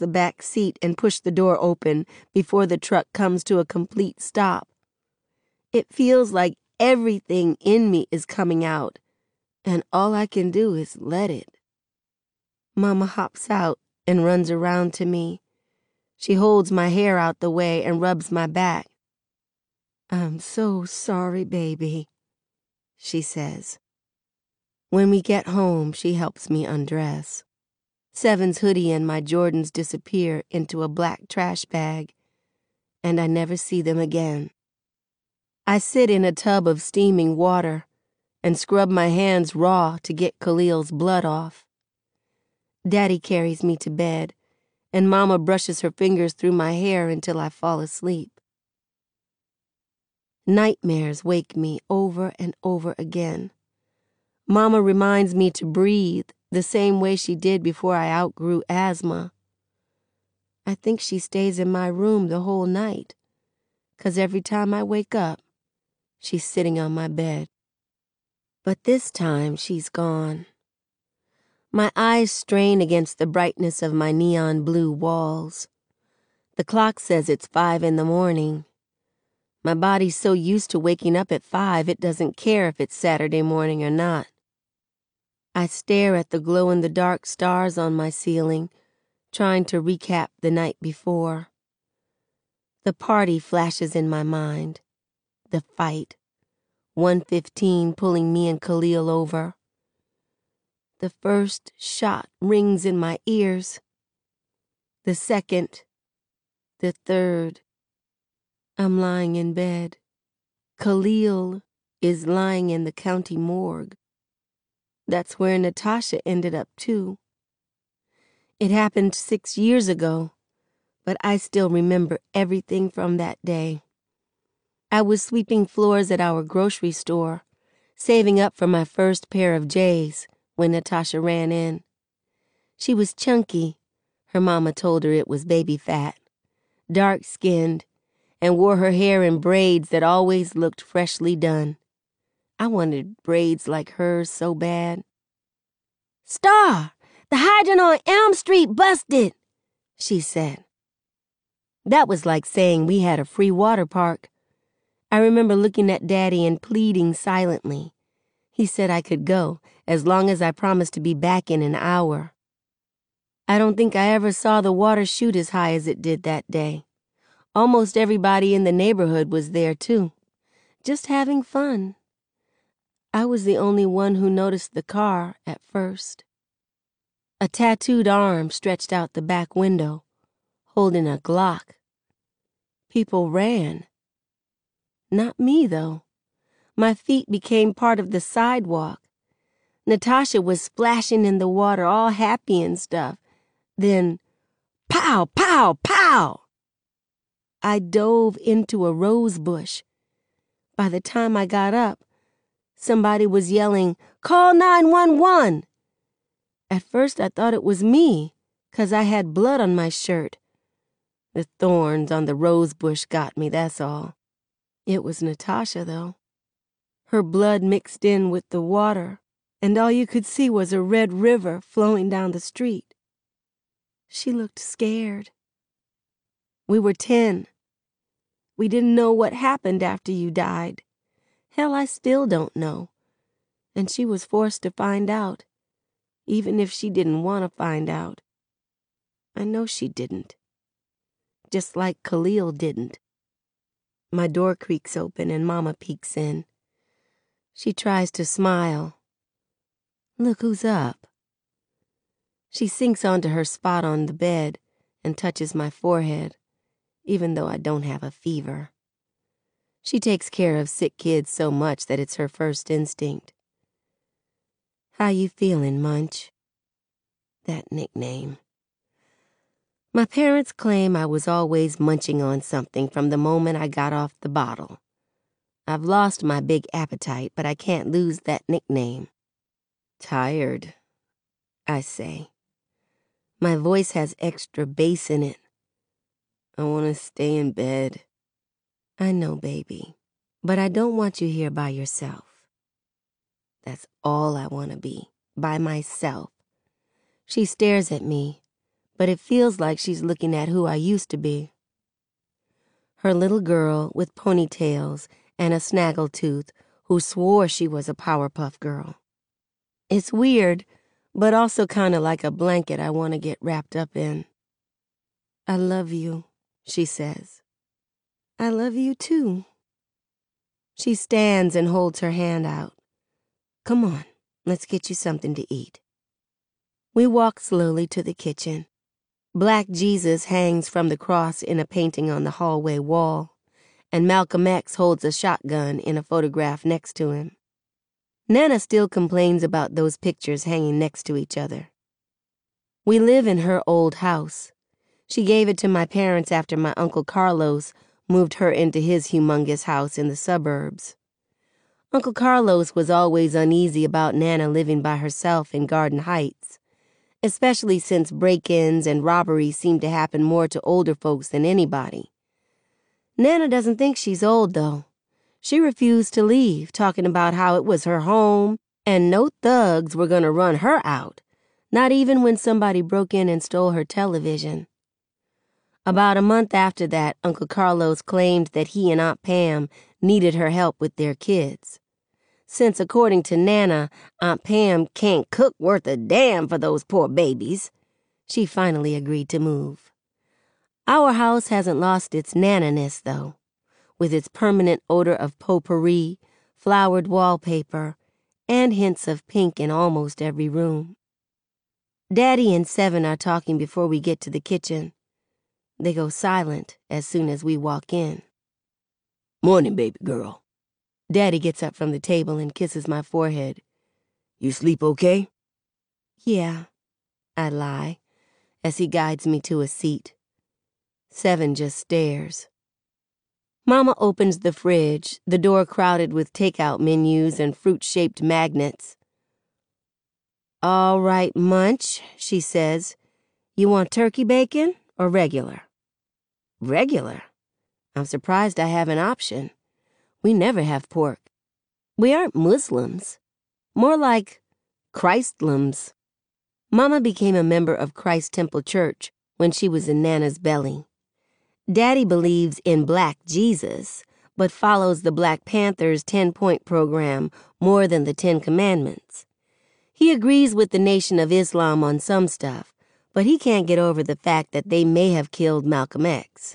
the back seat and push the door open before the truck comes to a complete stop. It feels like everything in me is coming out, and all I can do is let it. Mama hops out and runs around to me. She holds my hair out the way and rubs my back. "I'm so sorry, baby," she says. When we get home, she helps me undress. Seven's hoodie and my Jordans disappear into a black trash bag, and I never see them again. I sit in a tub of steaming water and scrub my hands raw to get Khalil's blood off. Daddy carries me to bed, and Mama brushes her fingers through my hair until I fall asleep. Nightmares wake me over and over again. Mama reminds me to breathe the same way she did before I outgrew asthma. I think she stays in my room the whole night, 'cause every time I wake up, she's sitting on my bed. But this time she's gone. My eyes strain against the brightness of my neon blue walls. The clock says it's 5 a.m. My body's so used to waking up at 5, it doesn't care if it's Saturday morning or not. I stare at the glow-in-the-dark stars on my ceiling, trying to recap the night before. The party flashes in my mind. The fight. 1:15 pulling me and Khalil over. The first shot rings in my ears. The second. The third. I'm lying in bed. Khalil is lying in the county morgue. That's where Natasha ended up, too. It happened 6 years ago, but I still remember everything from that day. I was sweeping floors at our grocery store, saving up for my first pair of J's when Natasha ran in. She was chunky. Her mama told her it was baby fat, dark-skinned, and wore her hair in braids that always looked freshly done. I wanted braids like hers so bad. "Star, the hydrant on Elm Street busted," she said. That was like saying we had a free water park. I remember looking at Daddy and pleading silently. He said I could go as long as I promised to be back in an hour. I don't think I ever saw the water shoot as high as it did that day. Almost everybody in the neighborhood was there, too, just having fun. I was the only one who noticed the car at first. A tattooed arm stretched out the back window, holding a Glock. People ran. Not me, though. My feet became part of the sidewalk. Natasha was splashing in the water, all happy and stuff. Then, pow, pow, pow! I dove into a rose bush. By the time I got up, somebody was yelling, "Call 911!" At first I thought it was me, 'cause I had blood on my shirt. The thorns on the rose bush got me, that's all. It was Natasha, though. Her blood mixed in with the water, and all you could see was a red river flowing down the street. She looked scared. We were 10. We didn't know what happened after you died. Hell, I still don't know. And she was forced to find out, even if she didn't want to find out. I know she didn't. Just like Khalil didn't. My door creaks open and Mama peeks in. She tries to smile. "Look who's up." She sinks onto her spot on the bed and touches my forehead, even though I don't have a fever. She takes care of sick kids so much that it's her first instinct. "How you feeling, Munch?" That nickname. My parents claim I was always munching on something from the moment I got off the bottle. I've lost my big appetite, but I can't lose that nickname. "Tired," I say. My voice has extra bass in it. "I want to stay in bed." "I know, baby, but I don't want you here by yourself." That's all I want to be, by myself. She stares at me, but it feels like she's looking at who I used to be. Her little girl with ponytails and a snaggletooth who swore she was a Powerpuff Girl. It's weird, but also kind of like a blanket I want to get wrapped up in. "I love you," she says. "I love you too." She stands and holds her hand out. "Come on, let's get you something to eat." We walk slowly to the kitchen. Black Jesus hangs from the cross in a painting on the hallway wall, and Malcolm X holds a shotgun in a photograph next to him. Nana still complains about those pictures hanging next to each other. We live in her old house. She gave it to my parents after my Uncle Carlos moved her into his humongous house in the suburbs. Uncle Carlos was always uneasy about Nana living by herself in Garden Heights, especially since break-ins and robberies seem to happen more to older folks than anybody. Nana doesn't think she's old, though. She refused to leave, talking about how it was her home and no thugs were going to run her out, not even when somebody broke in and stole her television. About a month after that, Uncle Carlos claimed that he and Aunt Pam needed her help with their kids. Since, according to Nana, Aunt Pam can't cook worth a damn for those poor babies, she finally agreed to move. Our house hasn't lost its Nana-ness, though, with its permanent odor of potpourri, flowered wallpaper, and hints of pink in almost every room. Daddy and Seven are talking before we get to the kitchen. They go silent as soon as we walk in. "Morning, baby girl." Daddy gets up from the table and kisses my forehead. "You sleep okay?" "Yeah," I lie, as he guides me to a seat. Seven just stares. Mama opens the fridge, the door crowded with takeout menus and fruit-shaped magnets. "All right, Munch," she says. "You want turkey bacon or regular?" "Regular? I'm surprised I have an option. We never have pork. We aren't Muslims. More like Christlims." Mama became a member of Christ Temple Church when she was in Nana's belly. Daddy believes in Black Jesus, but follows the Black Panthers' 10-point program more than the 10 Commandments. He agrees with the Nation of Islam on some stuff, but he can't get over the fact that they may have killed Malcolm X.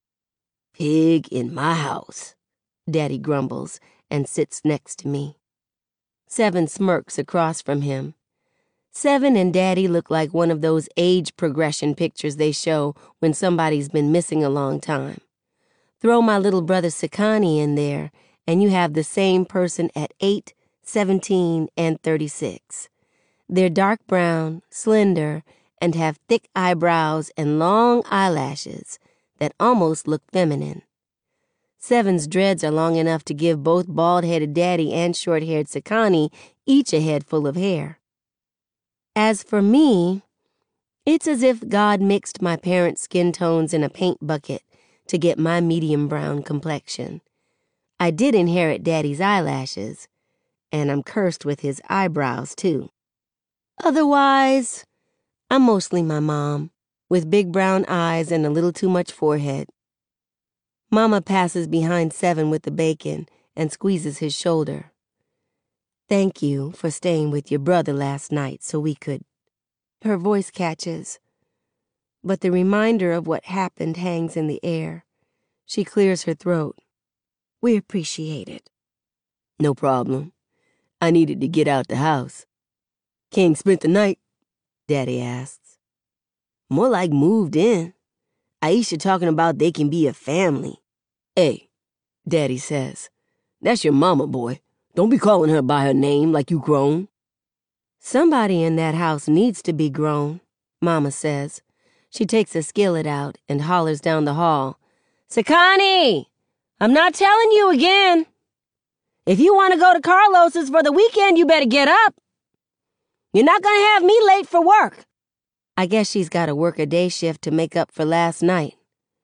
"Pig in my house," Daddy grumbles and sits next to me. Seven smirks across from him. Seven and Daddy look like one of those age progression pictures they show when somebody's been missing a long time. Throw my little brother Sakani in there, and you have the same person at 8, 17, and 36. They're dark brown, slender, and have thick eyebrows and long eyelashes that almost look feminine. Seven's dreads are long enough to give both bald-headed Daddy and short-haired Sakani each a head full of hair. As for me, it's as if God mixed my parents' skin tones in a paint bucket to get my medium brown complexion. I did inherit Daddy's eyelashes, and I'm cursed with his eyebrows, too. Otherwise, I'm mostly my mom, with big brown eyes and a little too much forehead. Mama passes behind Seven with the bacon and squeezes his shoulder. "Thank you for staying with your brother last night so we could..." Her voice catches, but the reminder of what happened hangs in the air. She clears her throat. "We appreciate it." "No problem. I needed to get out the house." "King spent the night?" Daddy asks. "More like moved in. Aisha talking about they can be a family." "Hey," Daddy says, "that's your mama, boy. Don't be calling her by her name like you grown." "Somebody in that house needs to be grown," Mama says. She takes a skillet out and hollers down the hall. "Sakani, I'm not telling you again. If you want to go to Carlos's for the weekend, you better get up. You're not going to have me late for work." I guess she's got to work a day shift to make up for last night.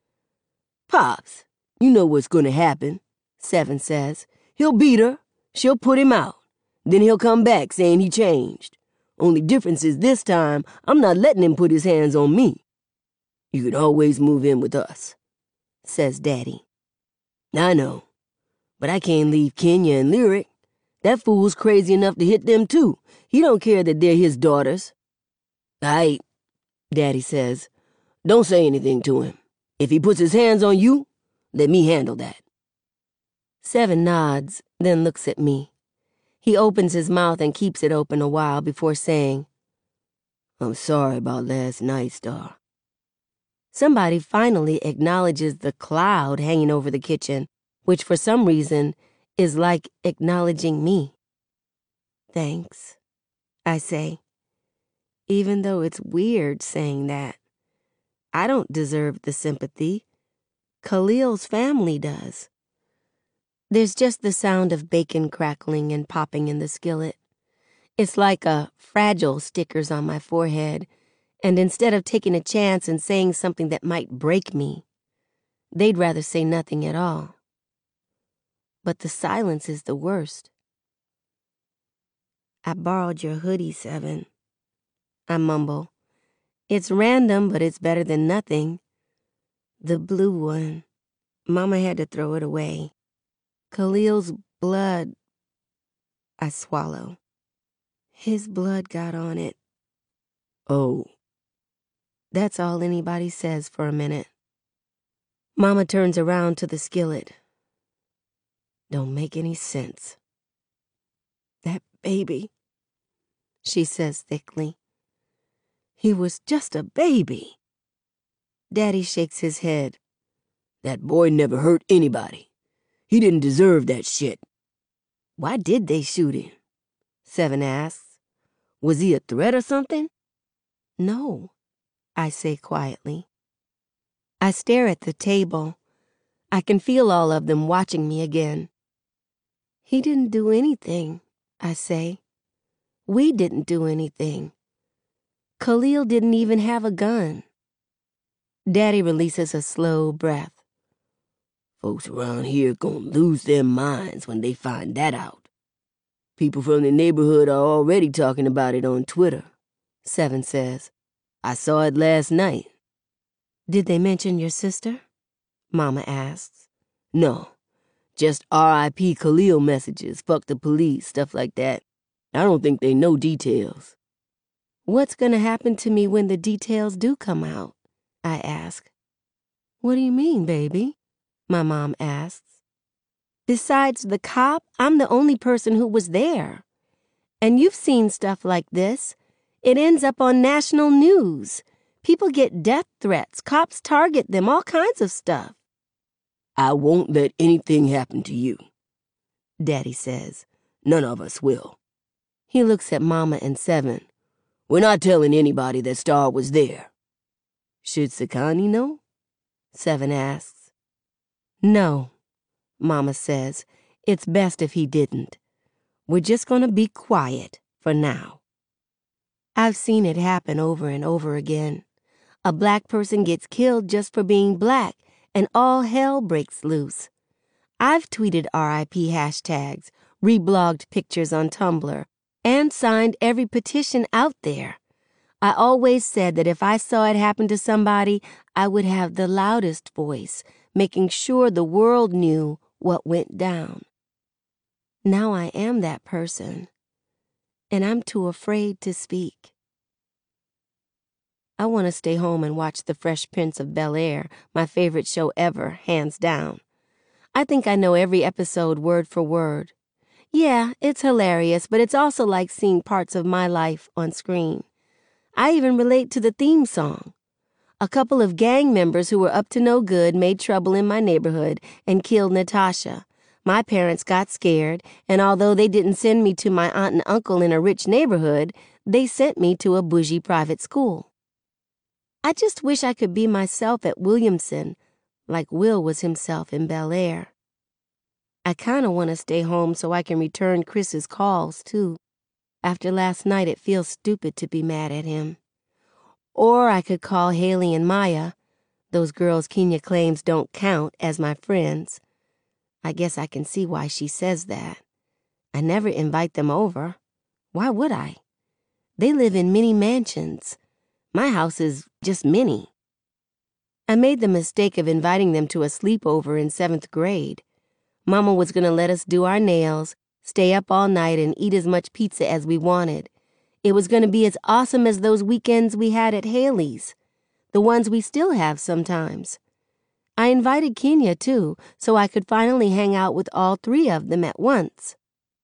"Pops, you know what's going to happen," Seven says. "He'll beat her. She'll put him out. Then he'll come back saying he changed. Only difference is this time, I'm not letting him put his hands on me." You could always move in with us," says Daddy. "I know, but I can't leave Kenya and Lyric. That fool's crazy enough to hit them too. He don't care that they're his daughters." "Aight," Daddy says. "Don't say anything to him. If he puts his hands on you, let me handle that." Seven nods, then looks at me. He opens his mouth and keeps it open a while before saying, "I'm sorry about last night, Star." Somebody finally acknowledges the cloud hanging over the kitchen, which for some reason is like acknowledging me. "Thanks," I say, even though it's weird saying that. I don't deserve the sympathy. Khalil's family does. There's just the sound of bacon crackling and popping in the skillet. It's like a fragile stickers on my forehead, and instead of taking a chance and saying something that might break me, they'd rather say nothing at all. But the silence is the worst. "I borrowed your hoodie, Seven," I mumble. "It's random, but it's better than nothing. The blue one. Mama had to throw it away. Khalil's blood," I swallow. "His blood got on it." "Oh." That's all anybody says for a minute. Mama turns around to the skillet. "Don't make any sense." "That baby," she says thickly. "He was just a baby." Daddy shakes his head. "That boy never hurt anybody. He didn't deserve that shit." "Why did they shoot him?" Seven asks. "Was he a threat or something?" "No," I say quietly. I stare at the table. I can feel all of them watching me again. "He didn't do anything," I say. "We didn't do anything. Khalil didn't even have a gun." Daddy releases a slow breath. "Folks around here gonna lose their minds when they find that out. People from the neighborhood are already talking about it on Twitter," Seven says. "I saw it last night." "Did they mention your sister?" Mama asks. "No, just R.I.P. Khalil messages, fuck the police, stuff like that. I don't think they know details." "What's gonna happen to me when the details do come out?" I ask. "What do you mean, baby?" my mom asks. "Besides the cop, I'm the only person who was there. And you've seen stuff like this. It ends up on national news. People get death threats, cops target them, all kinds of stuff." "I won't let anything happen to you," Daddy says. "None of us will." He looks at Mama and Seven. "We're not telling anybody that Star was there." "Should Sakani know?" Seven asks. "No," Mama says. "It's best if he didn't. We're just gonna be quiet for now." I've seen it happen over and over again. A black person gets killed just for being black, and all hell breaks loose. I've tweeted RIP hashtags, reblogged pictures on Tumblr, and signed every petition out there. I always said that if I saw it happen to somebody, I would have the loudest voice, making sure the world knew what went down. Now I am that person, and I'm too afraid to speak. I want to stay home and watch The Fresh Prince of Bel-Air, my favorite show ever, hands down. I think I know every episode word for word. Yeah, it's hilarious, but it's also like seeing parts of my life on screen. I even relate to the theme song. A couple of gang members who were up to no good made trouble in my neighborhood and killed Natasha. My parents got scared, and although they didn't send me to my aunt and uncle in a rich neighborhood, they sent me to a bougie private school. I just wish I could be myself at Williamson, like Will was himself in Bel-Air. I kind of want to stay home so I can return Chris's calls, too. After last night, it feels stupid to be mad at him. Or I could call Haley and Maya. Those girls Kenya claims don't count as my friends. I guess I can see why she says that. I never invite them over. Why would I? They live in mini mansions. My house is just mini. I made the mistake of inviting them to a sleepover in 7th grade. Mama was going to let us do our nails, stay up all night, and eat as much pizza as we wanted. It was going to be as awesome as those weekends we had at Haley's, the ones we still have sometimes. I invited Kenya, too, so I could finally hang out with all 3 of them at once.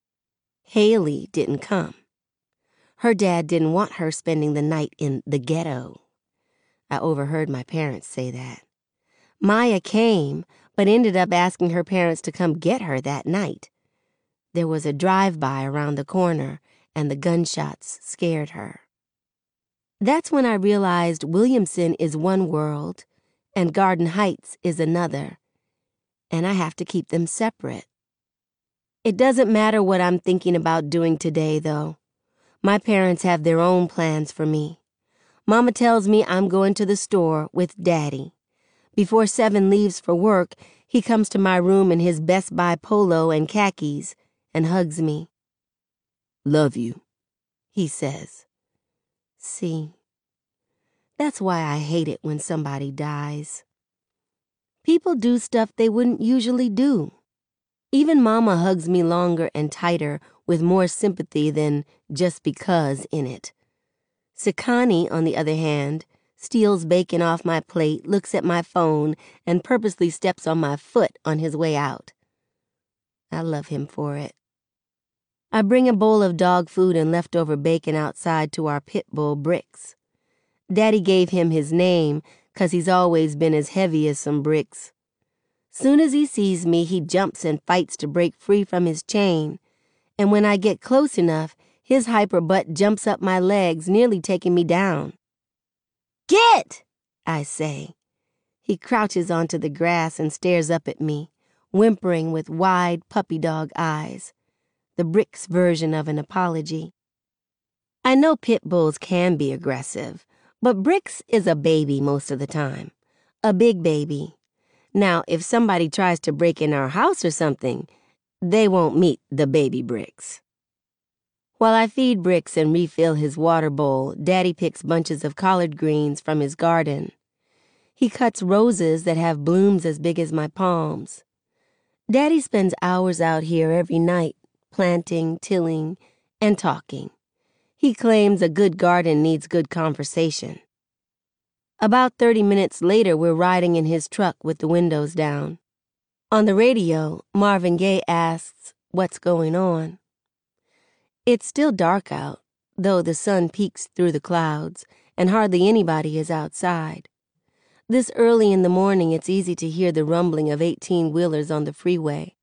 Haley didn't come. Her dad didn't want her spending the night in the ghetto. I overheard my parents say that. Maya came, but ended up asking her parents to come get her that night. There was a drive-by around the corner, and the gunshots scared her. That's when I realized Williamson is one world, and Garden Heights is another, and I have to keep them separate. It doesn't matter what I'm thinking about doing today, though. My parents have their own plans for me. Mama tells me I'm going to the store with Daddy. Before 7 leaves for work, he comes to my room in his Best Buy polo and khakis and hugs me. Love you, he says. See, that's why I hate it when somebody dies. People do stuff they wouldn't usually do. Even Mama hugs me longer and tighter with more sympathy than just because in it. Sekani, on the other hand, steals bacon off my plate, looks at my phone, and purposely steps on my foot on his way out. I love him for it. I bring a bowl of dog food and leftover bacon outside to our pit bull, Bricks. Daddy gave him his name 'cause he's always been as heavy as some bricks. Soon as he sees me, he jumps and fights to break free from his chain, and when I get close enough, his hyper butt jumps up my legs, nearly taking me down. Get! I say. He crouches onto the grass and stares up at me, whimpering with wide puppy dog eyes, the Bricks version of an apology. I know pit bulls can be aggressive, but Bricks is a baby most of the time, a big baby. Now, if somebody tries to break in our house or something, they won't meet the baby Bricks. While I feed Bricks and refill his water bowl, Daddy picks bunches of collard greens from his garden. He cuts roses that have blooms as big as my palms. Daddy spends hours out here every night, planting, tilling, and talking. He claims a good garden needs good conversation. About 30 minutes later, we're riding in his truck with the windows down. On the radio, Marvin Gaye asks, "What's going on?" It's still dark out, though the sun peeks through the clouds, and hardly anybody is outside. This early in the morning, it's easy to hear the rumbling of 18-wheelers on the freeway.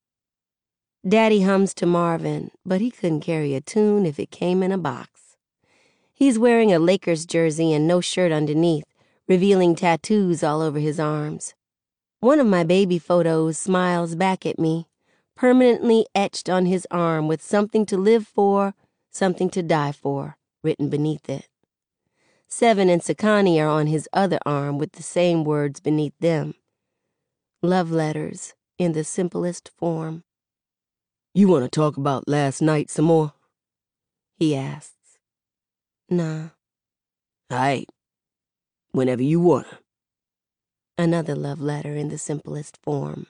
Daddy hums to Marvin, but he couldn't carry a tune if it came in a box. He's wearing a Lakers jersey and no shirt underneath, revealing tattoos all over his arms. One of my baby photos smiles back at me, permanently etched on his arm with "something to live for, something to die for" written beneath it. Seven and Sekani are on his other arm with the same words beneath them. Love letters in the simplest form. You want to talk about last night some more? He asks. Nah. Aight. Whenever you wanna. Another love letter in the simplest form.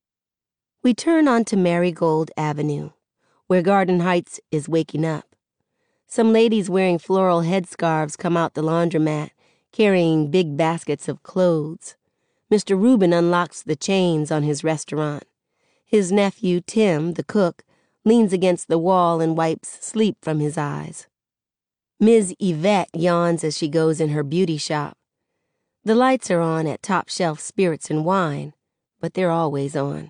We turn onto Marigold Avenue, where Garden Heights is waking up. Some ladies wearing floral headscarves come out the laundromat, carrying big baskets of clothes. Mr. Rubin unlocks the chains on his restaurant. His nephew, Tim, the cook, leans against the wall and wipes sleep from his eyes. Ms. Yvette yawns as she goes in her beauty shop. The lights are on at Top Shelf Spirits and Wine, but they're always on.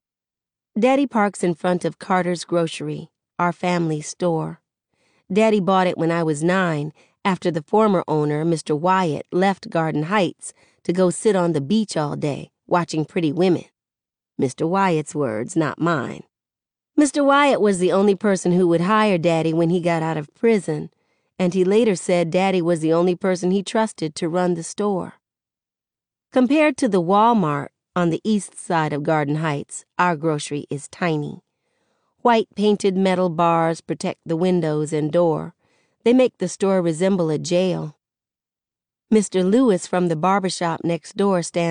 Daddy parks in front of Carter's Grocery, our family store. Daddy bought it when I was 9, after the former owner, Mr. Wyatt, left Garden Heights to go sit on the beach all day, watching pretty women. Mr. Wyatt's words, not mine. Mr. Wyatt was the only person who would hire Daddy when he got out of prison, and he later said Daddy was the only person he trusted to run the store. Compared to the Walmart on the east side of Garden Heights, our grocery is tiny. White painted metal bars protect the windows and door. They make the store resemble a jail. Mr. Lewis from the barbershop next door stands